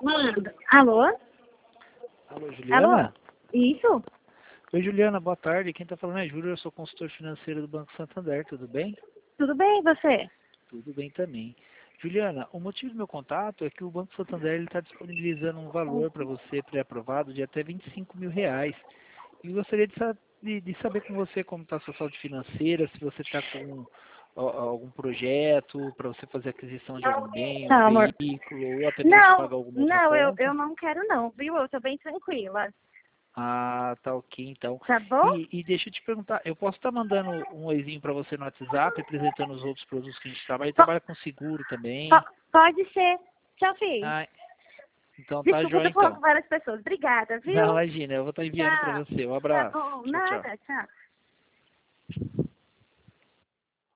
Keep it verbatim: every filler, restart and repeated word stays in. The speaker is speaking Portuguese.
Manda. Alô? Alô, Juliana? Alô? Isso? Oi, Juliana, boa tarde. Quem está falando é Júlio, eu sou consultor financeiro do Banco Santander, tudo bem? Tudo bem, e você? Tudo bem também. Juliana, o motivo do meu contato é que o Banco Santander está disponibilizando um valor para você pré-aprovado de até vinte e cinco mil reais. E gostaria de, sa de, de saber com você como está a sua saúde financeira, se você está com ó, algum projeto para você fazer aquisição de algum bem, um Tá, amor. veículo, ou até mesmo Não, pagar alguma outra não, eu, conta. eu não quero não, viu? Eu tô bem tranquila. Ah, tá ok, então. Tá bom? E, e deixa eu te perguntar, eu posso estar mandando um oizinho para você no WhatsApp, apresentando os outros produtos que a gente trabalha? Ele Po- trabalha com seguro também. po- pode ser. Tchau, filho. Ah, então tá Desculpa, eu jóia tô falando com então. várias pessoas. Obrigada, Não, viu? imagina, eu vou estar enviando para Tchau. você. Um Tá abraço. bom, Tchau, tchau. nada, tchau.